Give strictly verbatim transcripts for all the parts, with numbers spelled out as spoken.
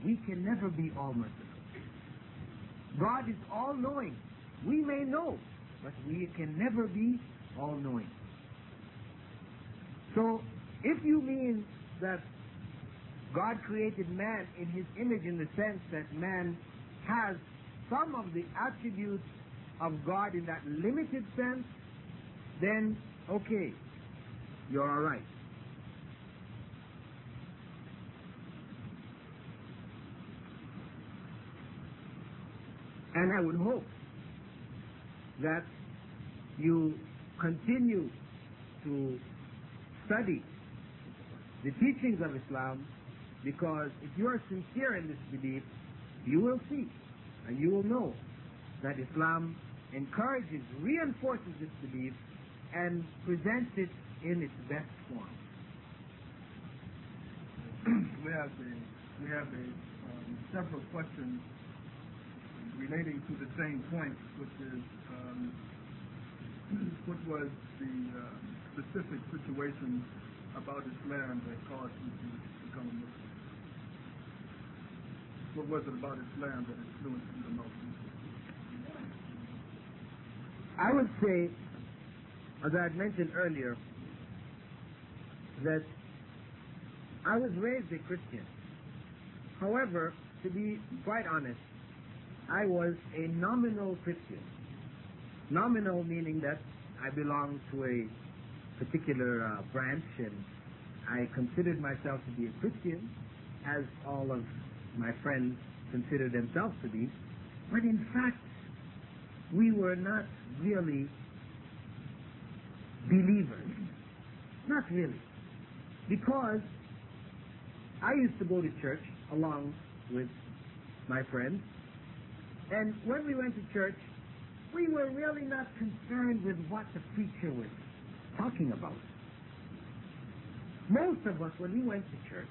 we can never be all merciful. God is all-knowing. We may know, but we can never be all-knowing. So, if you mean that God created man in His image in the sense that man has some of the attributes of God in that limited sense, then, okay, you're all right. And I would hope that you continue to study the teachings of Islam, because if you are sincere in this belief, you will see and you will know that Islam encourages, reinforces this belief, and presents it in its best form. we have a, we have a, um, several questions relating to the same point, which is um, what was the uh, specific situation about Islam that caused you to become a Muslim? What was it about Islam that influenced you the most? I would say, as I had mentioned earlier, that I was raised a Christian. However, to be quite honest, I was a nominal Christian. Nominal meaning that I belonged to a particular uh, branch, and I considered myself to be a Christian, as all of my friends considered themselves to be. But in fact, we were not really believers. Not really. Because I used to go to church along with my friends, and when we went to church, we were really not concerned with what the preacher was talking about. Most of us, when we went to church,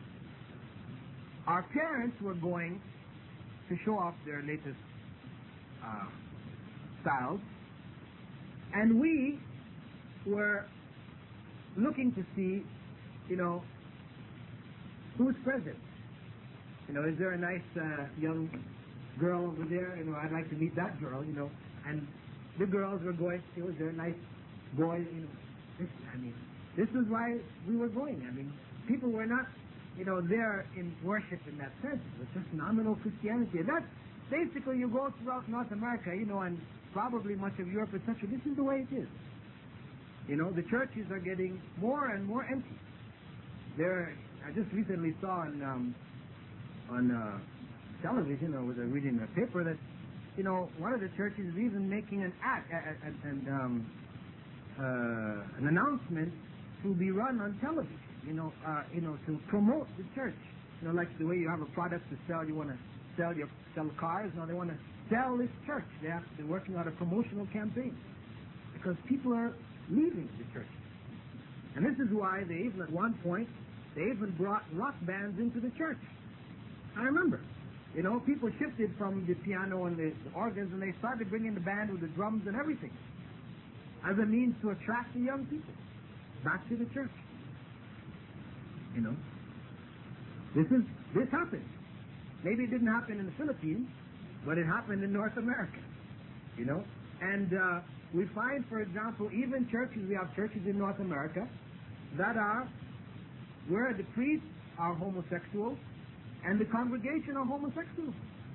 our parents were going to show off their latest uh, styles, and we were looking to see, you know, who's present. You know, is there a nice uh, young girl over there? You know, I'd like to meet that girl, you know. And the girls were going, you know, is there a nice boy? You know, this, I mean, this is why we were going. I mean, people were not, you know, there in worship in that sense. It was just nominal Christianity. And that's basically, you go throughout North America, you know, and probably much of Europe, et cetera. This is the way it is. You know, the churches are getting more and more empty. There, I just recently saw on um, on uh, television, or was I reading a paper, that, you know, one of the churches is even making an ad, and um, uh, an announcement to be run on television. You know, uh, you know, to promote the church. You know, like the way you have a product to sell, you want to sell your sell cars. Now they want to sell this church. They have they're working on a promotional campaign because people are leaving the church, and this is why they even at one point they even brought rock bands into the church. I remember, you know, people shifted from the piano and the, the organs, and they started bringing the band with the drums and everything as a means to attract the young people back to the church. You know, this is this happened. Maybe it didn't happen in the Philippines, but it happened in North America. You know, and uh, we find, for example, even churches. We have churches in North America that are where the priests are homosexual and the congregation are homosexual,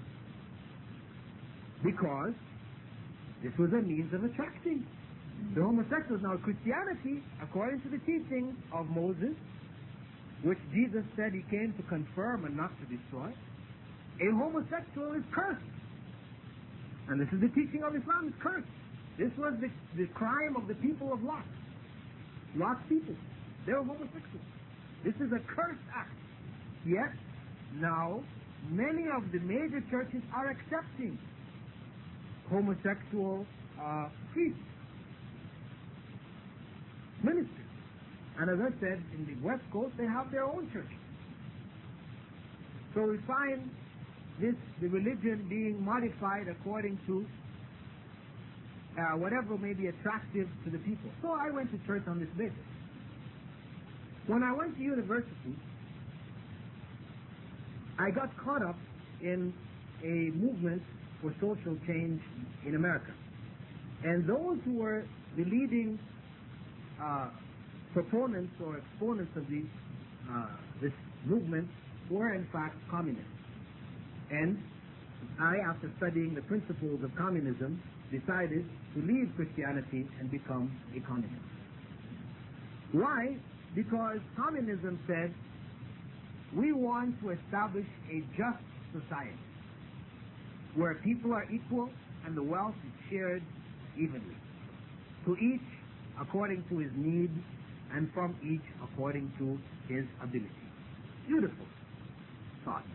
because this was a means of attracting the homosexuals. Now, Christianity, according to the teaching of Moses, which Jesus said he came to confirm and not to destroy, a homosexual is cursed. And this is the teaching of Islam, is cursed. This was the, the crime of the people of Lot. Lot's people. They were homosexuals. This is a cursed act. Yet, now, many of the major churches are accepting homosexual uh, priests, ministers. And as I said, in the West Coast, they have their own churches. So we find this, the religion being modified according to uh, whatever may be attractive to the people. So I went to church on this basis. When I went to university, I got caught up in a movement for social change in America. And those who were the leading uh, proponents or exponents of these, uh, this movement were in fact communists. And I, after studying the principles of communism, decided to leave Christianity and become a communist. Why? Because communism said, we want to establish a just society where people are equal and the wealth is shared evenly, to each according to his need and from each according to his ability. Beautiful thought.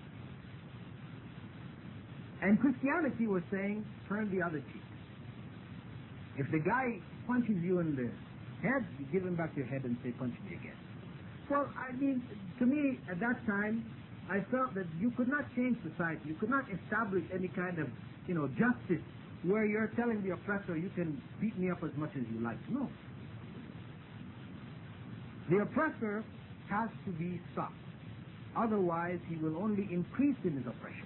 And Christianity was saying, turn the other cheek. If the guy punches you in the head, you give him back your head and say, punch me again. Well, I mean, to me, at that time, I felt that you could not change society. You could not establish any kind of, you know, justice where you're telling the oppressor, you can beat me up as much as you like. No. The oppressor has to be stopped. Otherwise, he will only increase in his oppression.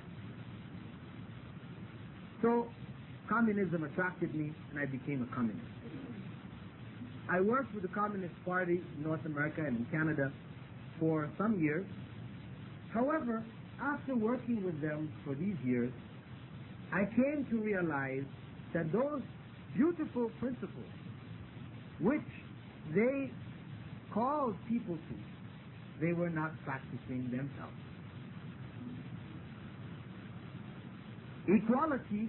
So, communism attracted me, and I became a communist. I worked with the Communist Party in North America and in Canada for some years. However, after working with them for these years, I came to realize that those beautiful principles which they called people to, they were not practicing themselves. Equality,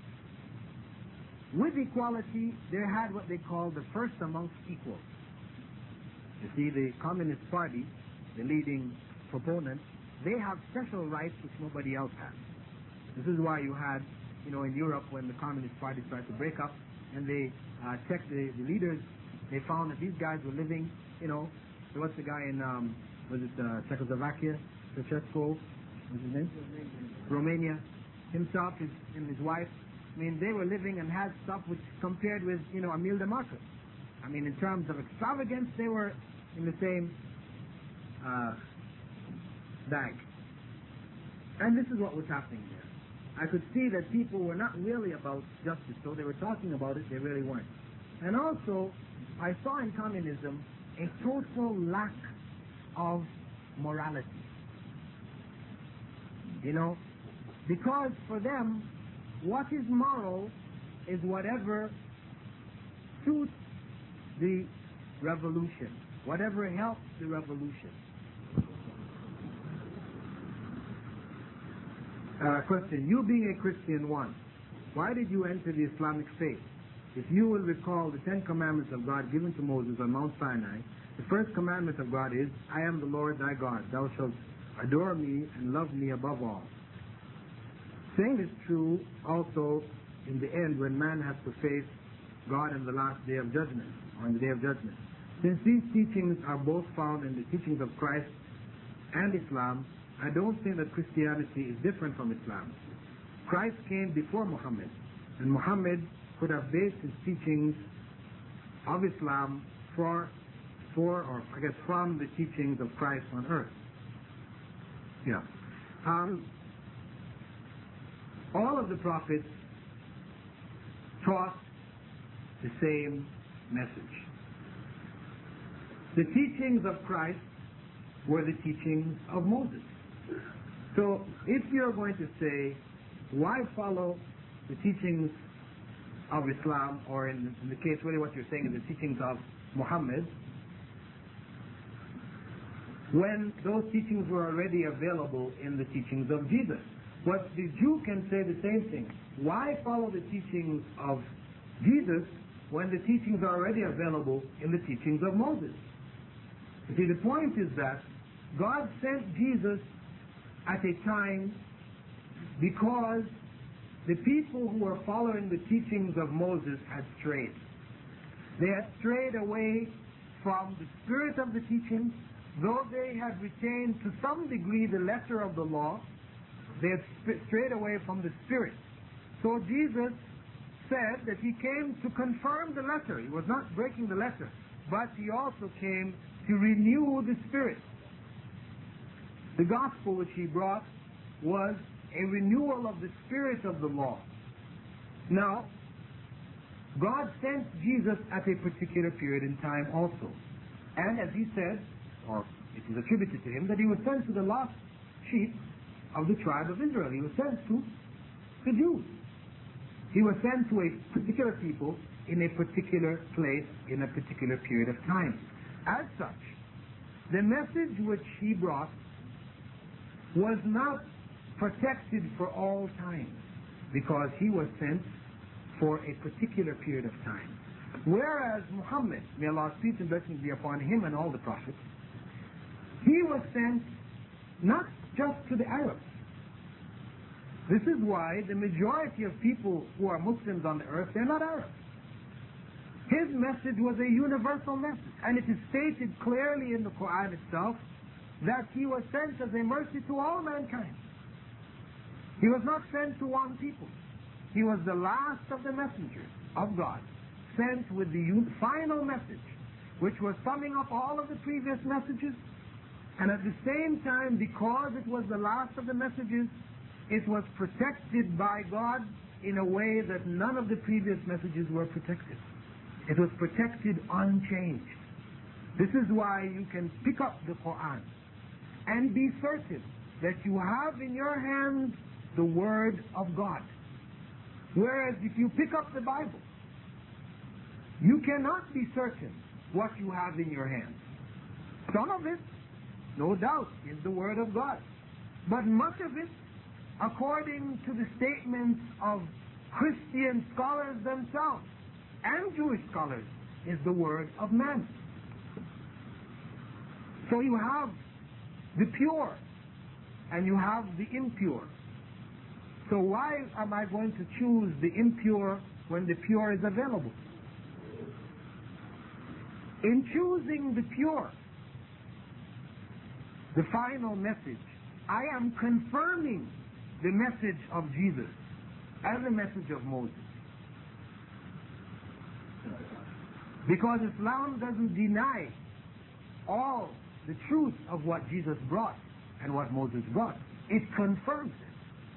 with equality, they had what they called the first amongst equals. You see, the Communist Party, the leading proponent, they have special rights which nobody else has. This is why you had, you know, in Europe when the Communist Party started to break up and they uh, checked the, the leaders, they found that these guys were living, you know, there was the guy in, um, was it uh, Czechoslovakia, Ceausescu, what's his name? Romania. Himself his, and his wife, I mean, they were living and had stuff which compared with, you know, Emile de Marcos. I mean, in terms of extravagance, they were in the same uh, bag. And this is what was happening there. I could see that people were not really about justice, so they were talking about it, they really weren't. And also, I saw in communism a total lack of morality. You know, because for them, what is moral is whatever suits the revolution, whatever helps the revolution. Uh, question, you being a Christian once, why did you enter the Islamic faith? If you will recall the Ten Commandments of God given to Moses on Mount Sinai, the first commandment of God is, I am the Lord thy God, thou shalt adore me and love me above all. Same is true also in the end when man has to face God in the last day of judgment, or in the day of judgment. Since these teachings are both found in the teachings of Christ and Islam, I don't think that Christianity is different from Islam. Christ came before Muhammad, and Muhammad could have based his teachings of Islam for, for or I guess from the teachings of Christ on earth. Yeah. Um, all of the prophets taught the same message. The teachings of Christ were the teachings of Moses. So if you're going to say, why follow the teachings of Islam, or in, in the case really what you're saying is the teachings of Muhammad, when those teachings were already available in the teachings of Jesus? But the Jew can say the same thing. Why follow the teachings of Jesus when the teachings are already available in the teachings of Moses? You see, the point is that God sent Jesus at a time because the people who were following the teachings of Moses had strayed. They had strayed away from the spirit of the teaching, though they had retained to some degree the letter of the law. They had strayed away from the spirit. So Jesus said that he came to confirm the letter. He was not breaking the letter, but he also came to renew the spirit. The gospel which he brought was a renewal of the spirit of the law. Now, God sent Jesus at a particular period in time also. And as he said, or it is attributed to him, that he was sent to the lost sheep of the tribe of Israel. He was sent to the Jews. He was sent to a particular people in a particular place in a particular period of time. As such, the message which he brought was not protected for all time, because he was sent for a particular period of time. Whereas Muhammad, may Allah's peace and blessings be upon him and all the prophets, he was sent not just to the Arabs. This is why the majority of people who are Muslims on the earth, they're not Arabs. His message was a universal message, and it is stated clearly in the Quran itself that he was sent as a mercy to all mankind. He was not sent to one people. He was the last of the messengers of God, sent with the final message, which was summing up all of the previous messages, and at the same time, because it was the last of the messages, it was protected by God in a way that none of the previous messages were protected. It was protected unchanged. This is why you can pick up the Quran and be certain that you have in your hand the Word of God. Whereas if you pick up the Bible, you cannot be certain what you have in your hands. Some of it, no doubt, is the Word of God. But much of it, according to the statements of Christian scholars themselves and Jewish scholars, is the Word of man. So you have the pure and you have the impure. So why am I going to choose the impure when the pure is available? In choosing the pure, the final message, I am confirming the message of Jesus as a message of Moses. Because Islam doesn't deny all the truth of what Jesus brought and what Moses brought. It confirms it.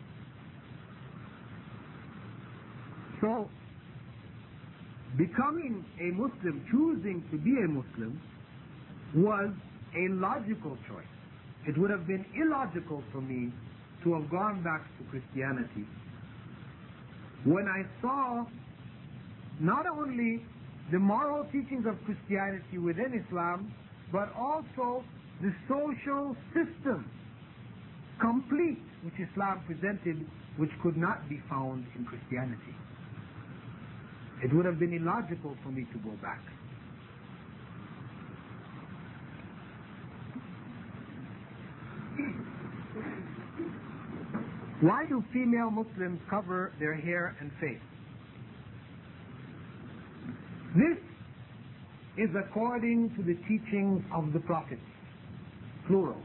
So, becoming a Muslim, choosing to be a Muslim, was a logical choice. It would have been illogical for me to have gone back to Christianity when I saw not only the moral teachings of Christianity within Islam, but also the social system, complete, which Islam presented, which could not be found in Christianity. It would have been illogical for me to go back. Why do female Muslims cover their hair and face? This is according to the teachings of the prophets, plural.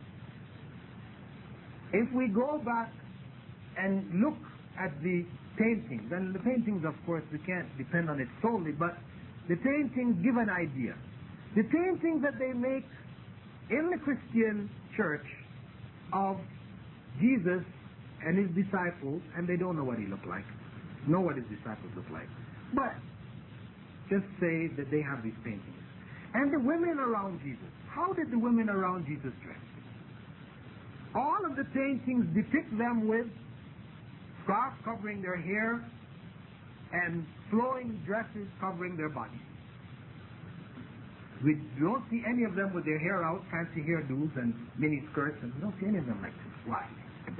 If we go back and look at the paintings, and the paintings, of course, we can't depend on it solely, but the paintings give an idea. The paintings that they make in the Christian church of Jesus and his disciples, and they don't know what he looked like, know what his disciples look like, but just say that they have these paintings. And the women around Jesus, how did the women around Jesus dress? All of the paintings depict them with scarves covering their hair and flowing dresses covering their bodies. We don't see any of them with their hair out, fancy hairdos and mini skirts, and we don't see any of them like this. Why?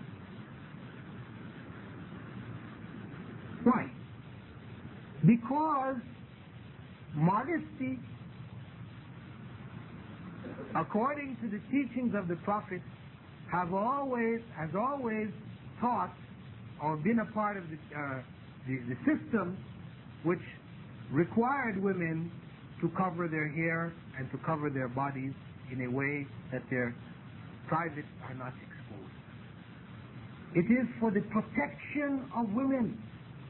Why? Because modesty, according to the teachings of the prophets, have always, has always taught or been a part of the, uh, the, the system which required women to cover their hair and to cover their bodies in a way that their privates are not exposed. It is for the protection of women.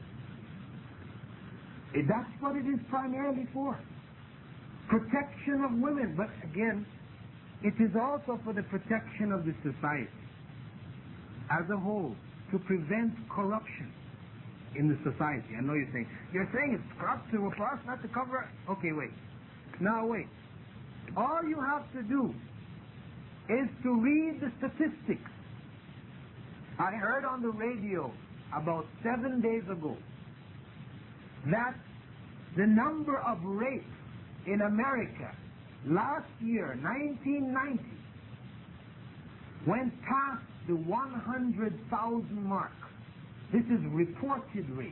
That's what it is primarily for. Protection of women. But again, it is also for the protection of the society. as a whole to prevent corruption in the society. I know you're saying, you're saying it's corrupt to, for us not to cover. Okay, wait. Now wait. All you have to do is to read the statistics. I heard on the radio about seven days ago that the number of rapes in America last year, nineteen ninety, went past the one hundred thousand mark. This is reported rape.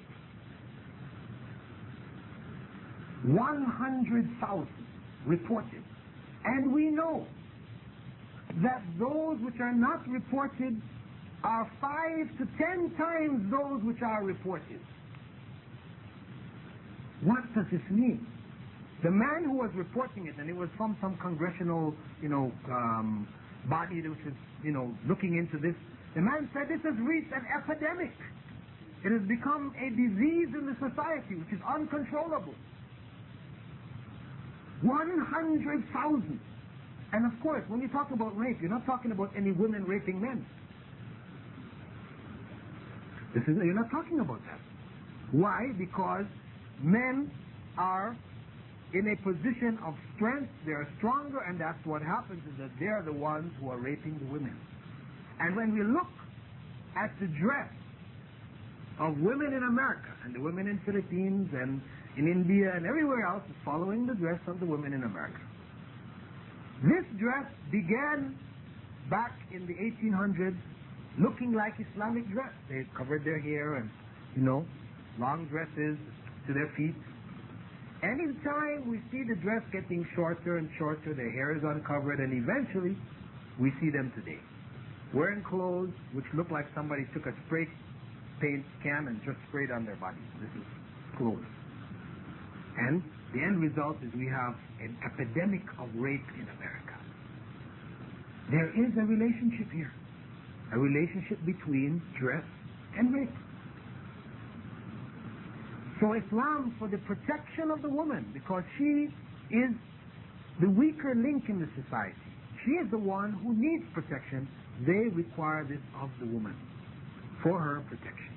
one hundred thousand reported. And we know that those which are not reported are five to ten times those which are reported. What does this mean? The man who was reporting it, and it was from some congressional, you know, um, body which is, you know, looking into this, the man said this has reached an epidemic. It has become a disease in the society which is uncontrollable. one hundred thousand. And of course, when you talk about rape, you're not talking about any women raping men. This is, you're not talking about that. Why? Because men are in a position of strength, they're stronger, and that's what happens, is that they're the ones who are raping the women. And when we look at the dress of women in America, and the women in Philippines, and in India, and everywhere else, is following the dress of the women in America. This dress began back in the eighteen hundreds looking like Islamic dress. They covered their hair and, you know, long dresses to their feet. And in time, we see the dress getting shorter and shorter, their hair is uncovered, and eventually, we see them today wearing clothes which look like somebody took a spray paint can and just sprayed on their body. This is clothes. And the end result is we have an epidemic of rape in America. There is a relationship here, a relationship between dress and rape. So Islam, for the protection of the woman, because she is the weaker link in the society, she is the one who needs protection, they require this of the woman for her protection.